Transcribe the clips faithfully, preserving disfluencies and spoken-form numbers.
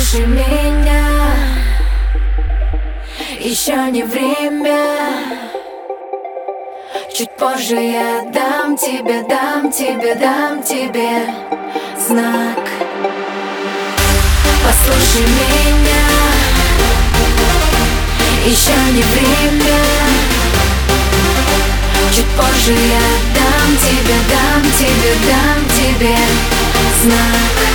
Послушай меня, еще не время. Чуть позже я дам тебе, дам тебе, дам тебе знак. Послушай меня, еще не время. Чуть позже я дам тебе, дам тебе, дам тебе знак.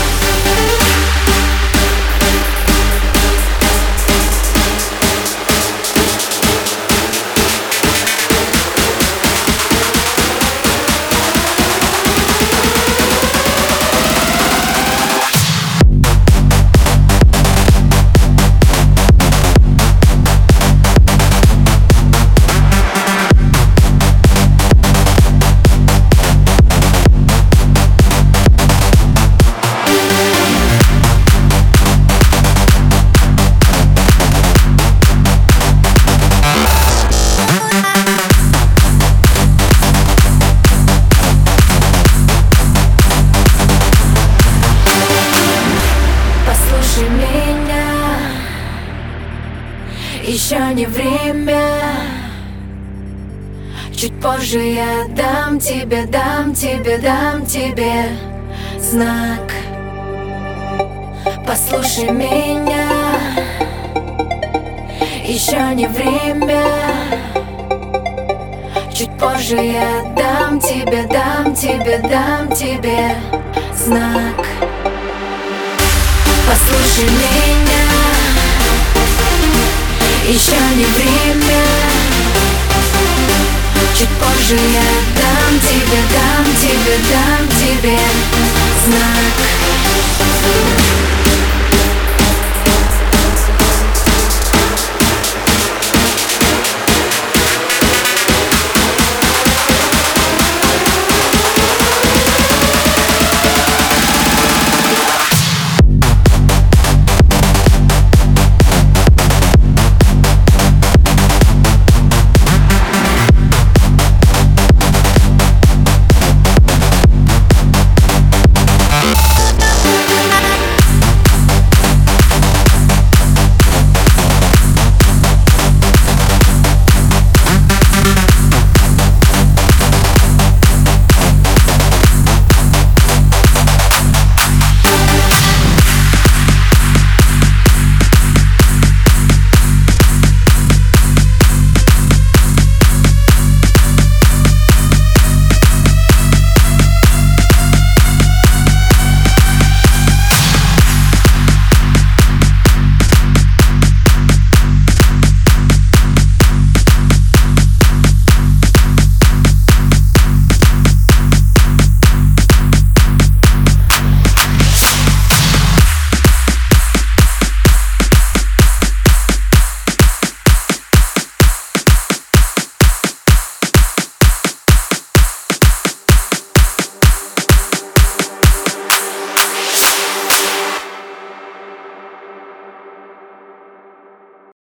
Еще не время. Чуть позже я дам тебе, дам тебе, дам тебе знак. Послушай меня, еще не время. Чуть позже я дам тебе, дам тебе, дам тебе знак. Послушай меня, еще не время. Чуть позже я дам тебе, дам тебе, дам тебе знак.